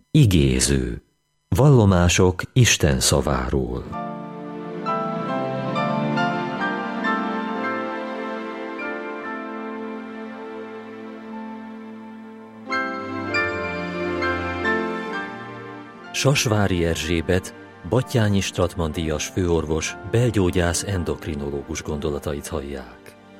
Igéző. Vallomások Isten szaváról. Sasvári Erzsébet, Batthyány Stratmann-díjas főorvos, belgyógyász, endokrinológus gondolatait hallják.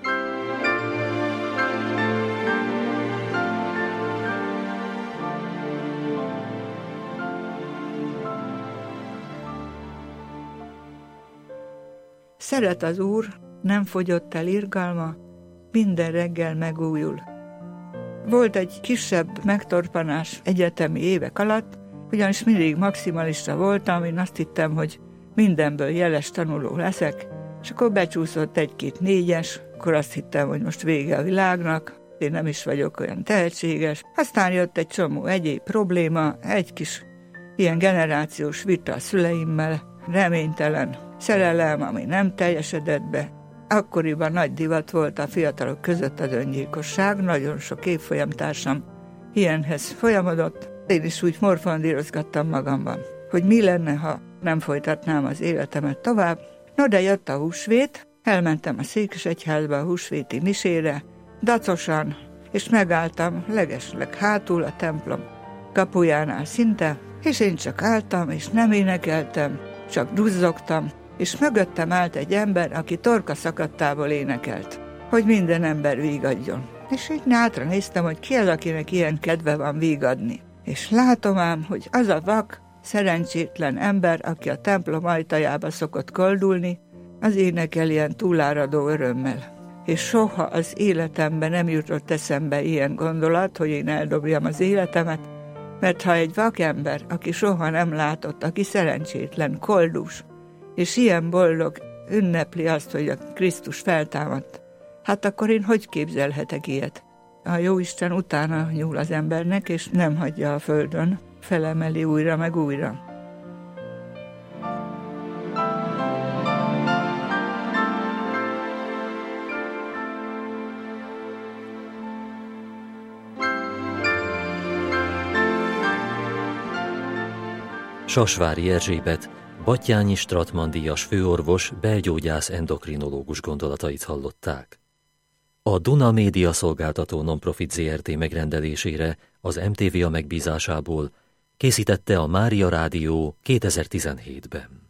Szeret az Úr, nem fogyott el irgalma, minden reggel megújul. Volt egy kisebb megtorpanás egyetemi évek alatt, ugyanis mindig maximalista voltam, én azt hittem, hogy mindenből jeles tanuló leszek, és akkor becsúszott egy-két négyes, akkor azt hittem, hogy most vége a világnak, én nem is vagyok olyan tehetséges. Aztán jött egy csomó egyéb probléma, egy kis ilyen generációs vita a szüleimmel, reménytelen szerelem, ami nem teljesedett be. Akkoriban nagy divat volt a fiatalok között az öngyilkosság, nagyon sok évfolyamtársam ilyenhez folyamodott. Én is úgy morfondírozgattam magamban, hogy mi lenne, ha nem folytatnám az életemet tovább. No, de jött a húsvét, elmentem a Székesegyházba a húsvéti misére, dacosan, és megálltam legesleg hátul a templom kapujánál szinte, és én csak álltam, és nem énekeltem, csak duzzogtam, és mögöttem állt egy ember, aki torka szakadtából énekelt, hogy minden ember vígadjon. És így hátra néztem, hogy ki az, akinek ilyen kedve van vígadni. És látom ám, hogy az a vak, szerencsétlen ember, aki a templom ajtajába szokott koldulni, az énekel ilyen túláradó örömmel. És soha az életemben nem jutott eszembe ilyen gondolat, hogy én eldobjam az életemet, mert ha egy vakember, aki soha nem látott, aki szerencsétlen, koldus, és ilyen boldog ünnepli azt, hogy a Krisztus feltámadt, hát akkor én hogy képzelhetek ilyet? A Jóisten utána nyúl az embernek, és nem hagyja a földön, felemeli újra meg újra. Sasvári Erzsébet, Batthyány Stratmann-díjas főorvos, belgyógyász, endokrinológus gondolatait hallották. A Duna Média Szolgáltató Nonprofit Zrt. Megrendelésére az MTV megbízásából készítette a Mária Rádió 2017-ben.